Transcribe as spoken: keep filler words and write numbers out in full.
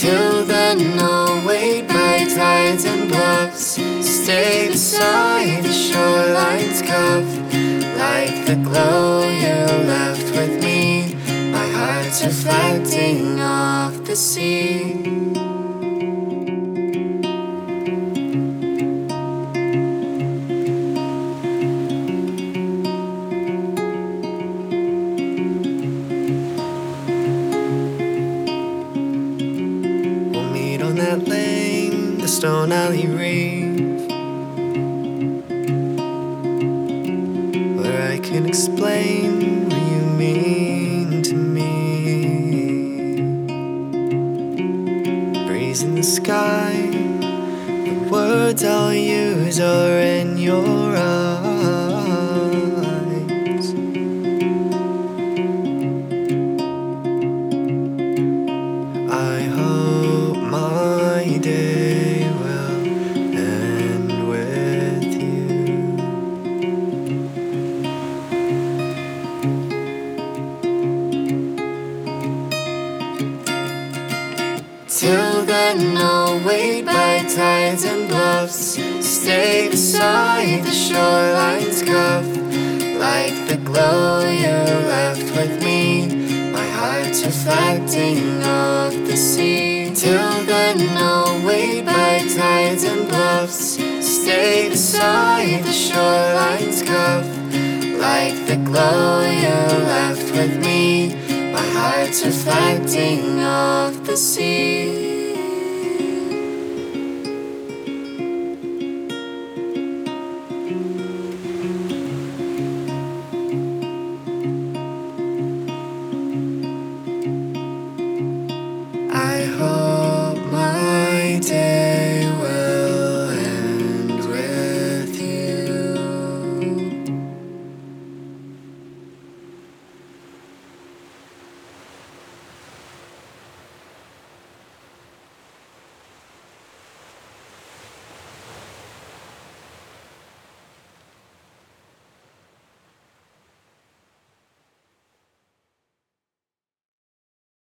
Till then I'll wait by tides and bluffs, stay beside the shoreline's cuff. Like the glow you left with me, my heart's reflecting off the sea. On that lane, the Stone Alley Reef, where I can explain what you mean to me. Breeze in the sky, the words I'll use are in your eyes. I hope my day will end with you. Till then I'll wait by tides and bluffs, stay beside the shoreline's cuff. Like the glow you left with me, my heart's reflecting off the sea. Till then I'll wait by tides and bluffs, stay beside the shoreline's cuff. Like the glow you left with me, my heart's reflecting off the sea.